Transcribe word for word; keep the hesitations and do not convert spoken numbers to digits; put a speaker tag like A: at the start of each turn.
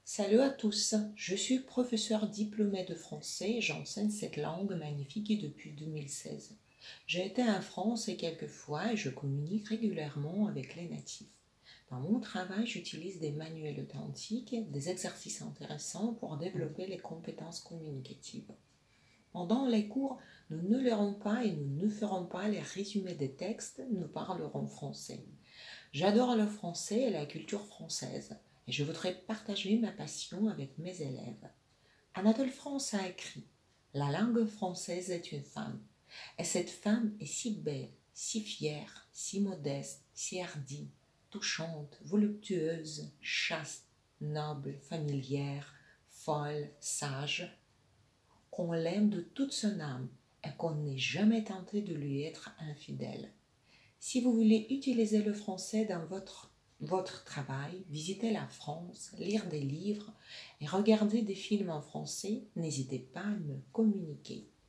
A: Salut à tous, je suis professeur diplômé de français et j'enseigne cette langue magnifique depuis deux mille seize. J'ai été en France quelques fois et je communique régulièrement avec les natifs. Dans mon travail, j'utilise des manuels authentiques, des exercices intéressants pour développer les compétences communicatives. Pendant les cours, nous ne lirons pas et nous ne ferons pas les résumés des textes, nous parlerons français. J'adore le français et la culture française et je voudrais partager ma passion avec mes élèves. Anatole France a écrit « La langue française est une femme et cette femme est si belle, si fière, si modeste, si hardie, touchante, voluptueuse, chaste, noble, familière, folle, sage, qu'on l'aime de toute son âme et qu'on n'est jamais tenté de lui être infidèle. » Si vous voulez utiliser le français dans votre, votre travail, visiter la France, lire des livres et regarder des films en français, n'hésitez pas à me communiquer.